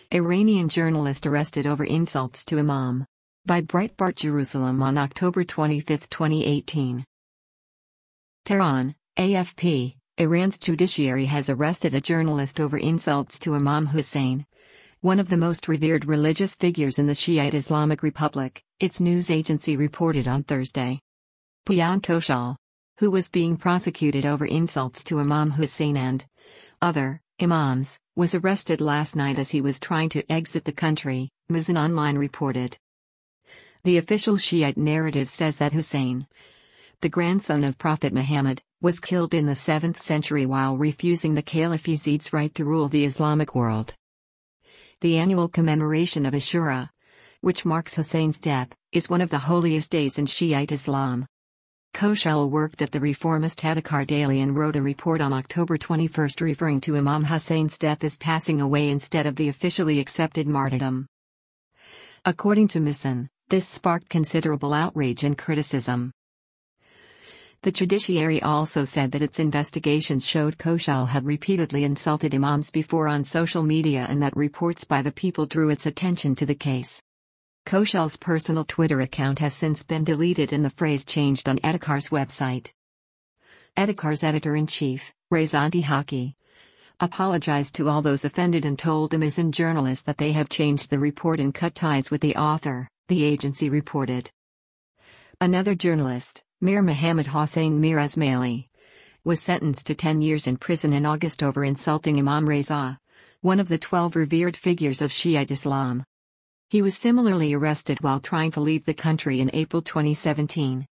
Iranian journalist arrested over insults to Imam. By Breitbart Jerusalem on October 25, 2018. Tehran, AFP. Iran's judiciary has arrested a journalist over insults to Imam Hussein, one of the most revered religious figures in the Shiite Islamic Republic, its news agency reported on Thursday. Payam Khoshal, who was being prosecuted over insults to Imam Hussein and other imams, was arrested last night as he was trying to exit the country, Mazan Online reported. The official Shiite narrative says that Hussein, the grandson of Prophet Muhammad, was killed in the 7th century while refusing the Caliph Yazid's right to rule the Islamic world. The annual commemoration of Ashura, which marks Hussein's death, is one of the holiest days in Shiite Islam. Khoshal worked at the reformist Hadakar Daily and wrote a report on October 21 referring to Imam Hussein's death as passing away instead of the officially accepted martyrdom. According to Mazan, this sparked considerable outrage and criticism. The judiciary also said that its investigations showed Khoshal had repeatedly insulted imams before on social media and that reports by the People drew its attention to the case. Khoshal's personal Twitter account has since been deleted and the phrase changed on Etakar's website. Etakar's editor-in-chief, Rezanti Haki, apologized to all those offended and told him as in journalists that they have changed the report and cut ties with the author, the agency reported. Another journalist, Mir Mohammad Hossein Mir Ismaili, was sentenced to 10 years in prison in August over insulting Imam Reza, one of the 12 revered figures of Shiite Islam. He was similarly arrested while trying to leave the country in April 2017.